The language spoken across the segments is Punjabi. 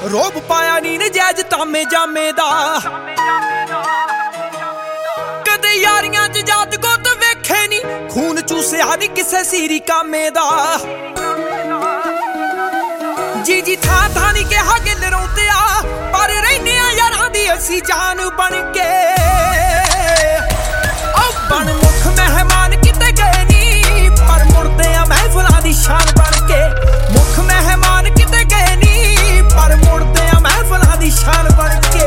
ਰੋਬ ਪਾਇਆ ਨੀ ਨਜਾਇਜ਼ ਤਾਮੇ ਜਾਮੇ ਦਾ ਕਦੇ ਯਾਰੀਆਂ ਚ ਜਾਤ ਗੁੱਤ ਵੇਖੇ ਨੀ ਖੂਨ ਚੂਸਿਆ ਨੀ ਕਿਸੇ ਸੀਰੀ ਕਾਮੇ ਦਾ ਜੀ ਥਾਂ ਥਾਂ ਨੀ ਕਿਹਾ ਗਿੱਲ ਰੋਂਦੇ ਆ ਪਰ ਰਹਿੰਦੇ ਆ ਯਾਰਾਂ ਦੀ ਅਸੀਂ ਜਾਨ ਬਣ ਕੇ ਉਹ ਬਣ ਮੁੱਖ ਮਹਿਮਾਨ ਕਿਤੇ ਗਏ ਨੀ ਪਰ ਮੁੜਦੇ ਆ ਮਹਿਫਲਾਂ ਦੀ ਸ਼ਾਨ ਬਣ ਕੇ ਮੁੱਖ ਮਹਿਮਾਨ ਕਿਤੇ ਗਏ ਨੀ ਪਰ ਮੁੜਦੇ ਆ ਮਹਿਫਲਾਂ ਦੀ ਸ਼ਾਨ ਬਣ ਕੇ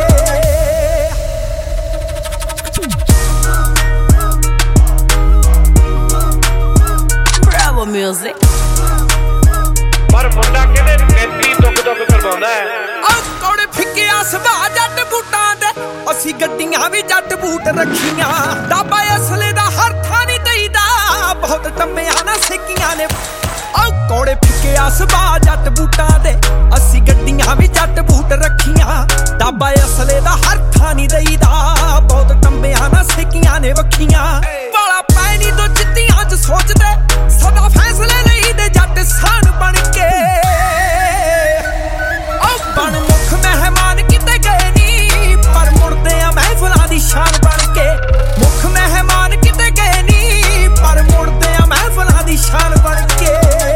Bravo Music ਪਰ ਮੁੰਡਾ ਕਿਤੇ ਨੇਤੀ ਦੁੱਖ ਕਰਵਾਉਂਦਾ ਆ ਕੋੜੇ ਫਿੱਕਿਆ ਸੁਭਾ ਜੱਟ ਬੂਟਾਂ ਦੇ ਅਸੀਂ ਗੱਡੀਆਂ ਵੀ ਜੱਟ ਬੂਟ ਰੱਖੀਆਂ ਡਾਬਾ ਅਸਲੇ ਦਾ ਹਰ ਥਾਂ ਨਹੀਂ ਦਈਦਾ ਬਹੁਤ ਟੰਮਿਆਂ ਨਾ ਸਿੱਕੀਆਂ ਨੇ ਆ ਕੋੜੇ ਫਿੱਕਿਆ ਸੁਭਾ ਜੱਟ ਬੂਟਾਂ ਦੇ ਅਸੀਂ ਗੱਡੀਆਂ ਵੀ ਜੱਟ ਬੂਟ ਰੱਖੀਆਂ ਡਾਬਾ ਅਸਲੇ ਦਾ ਹਰ ਥਾਂ ਨਹੀਂ ਦਈਦਾ ਬਹੁਤ ਟੰਮਿਆਂ ਨਾ ਸਿੱਕੀਆਂ ਨੇ ਵੱਖੀਆਂ ਵਾਲਾ ਪੈ ਨਹੀਂ ਤੋਂ ਚਿੱਤੀਆਂ ਚ ਸੋਚਦੇ ਸਦਾ ਫੈਸਲੇ ਲਈ ਦੇ ਜੱਟ ਸਾਨ ਬਣ ਕੇ ਉਹ ਬਣ ਮੁੱਖ ਮਹਿਮਾਨ ਕਿਤੇ ਗਏ ਨੀ ਪਰ ਮੁੜਦੇ ਆ ਮਹਿਫਲਾਂ ਦੀ ਸ਼ਾਨ ਬਣ ਕੇ ਮੁੱਖ ਮਹਿਮਾਨ ਕਿਤੇ ਗਏ ਨੀ ਪਰ ਮੁੜਦੇ ਆ ਮਹਿਫਲਾਂ ਦੀ ਸ਼ਾਨ ਬਣ ਕੇ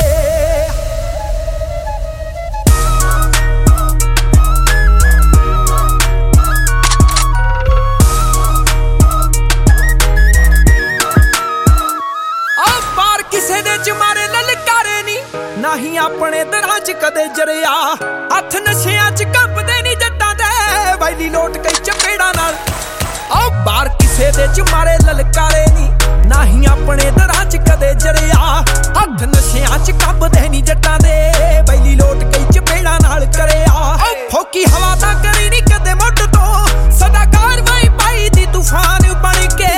ਕਿਸੇ ਦੇ ਚ ਮਾਰੇ ਲਲਕਾਰੇ ਨੀ ਨਾਹੀਂ ਆਪਣੇ ਦਰਾਂ ਚ ਕਦੇ ਜਰਿਆ ਹੱਥ ਨਸ਼ਿਆਂ ਚ ਕੰਬਦੇ ਨੀ ਜੱਟਾਂ ਦੇ ਵੈਲੀ ਲੋਟ ਕਈ ਚਪੇੜਾਂ ਨਾਲ ਆਹ ਬਾਹਰ ਕਿਸੇ ਦੇ ਚ ਮਾਰੇ ਲਲਕਾਰੇ ਨੀ ਨਾਹੀਂ ਆਪਣੇ ਦਰਾਂ ਚ ਕਦੇ ਜਰਿਆ ਹੱਥ ਨਸ਼ਿਆਂ ਚ ਕੰਬਦੇ ਨੀ ਜੱਟਾਂ ਦੇ ਵੈਲੀ ਲੋਟ ਕਈ ਚਪੇੜਾਂ ਨਾਲ ਕਰਿਆ ਫੋਕੀ ਹਵਾ ਤਾਂ ਕਰੀ ਨੀ ਕਦੇ ਮੁੱਢ ਤੋਂ ਸਦਾ ਕਾਰਵਾਈ ਪਾਈ ਦੀ ਤੂਫਾਨ ਬਣ ਕੇ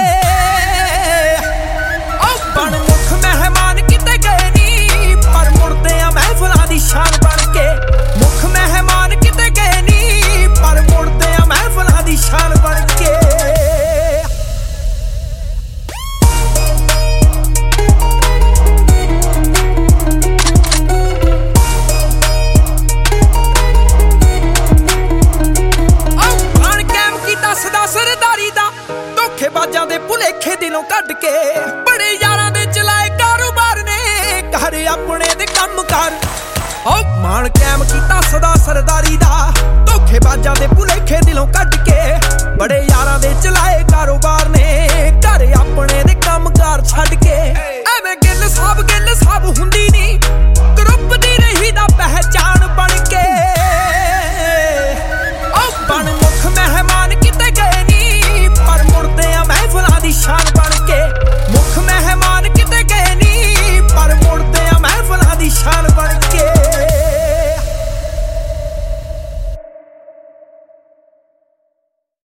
ਬਣ ਮੁੱਖ ਮਹਿਮਾਨ ਕਿਤੇ ਗਏ ਨੀ ਪਰ ਮੁੜਦੇ ਆ ਮਹਿਫਲਾਂ ਦੀ ਸ਼ਾਨ ਬਣ ਕੇ ਮੁੱਖ ਮਹਿਮਾਨ ਕਿਤੇ ਗਏ ਨੀ ਪਰ ਮੁੜਦੇ ਆ ਮਹਿਫਲਾਂ ਦੀ ਸ਼ਾਨ ਬਣ ਕੇ ਆਣ ਕੈਮ ਕੀਤਾ ਸਦਾ ਸਰਦਾਰੀ ਦਾ ਧੋਖੇਬਾਜ਼ਾਂ ਦੇ ਭੁਲੇਖੇ ਦਿਲੋਂ ਕੱਢ ਕੇ ਬੜੇ ਯਾਰਾਂ ਦੇ ਚਲਾਏ ਕਾਰੋਬਾਰ ਨੇ ਘਰ ਆਪਣੇ ਦੇ ਕੰਮ ਕਰ ਓ ਮਾਣ ਕਾਇਮ ਕੀਤਾ ਸਦਾ ਸਰਦਾਰੀ ਦਾ ਧੋਖੇਬਾਜ਼ਾਂ ਦੇ ਭੁਲੇਖੇ ਦਿਲੋਂ ਕੱਢ ਕੇ ਬੜੇ ਯਾਰਾਂ ਦੇ ਚਲਾਏ ਕਾਰੋਬਾਰ ਨੇ ਘਰ ਆਪਣੇ ਦੇ ਕੰਮ ਕਾਰ ਛੱਡ ਕੇ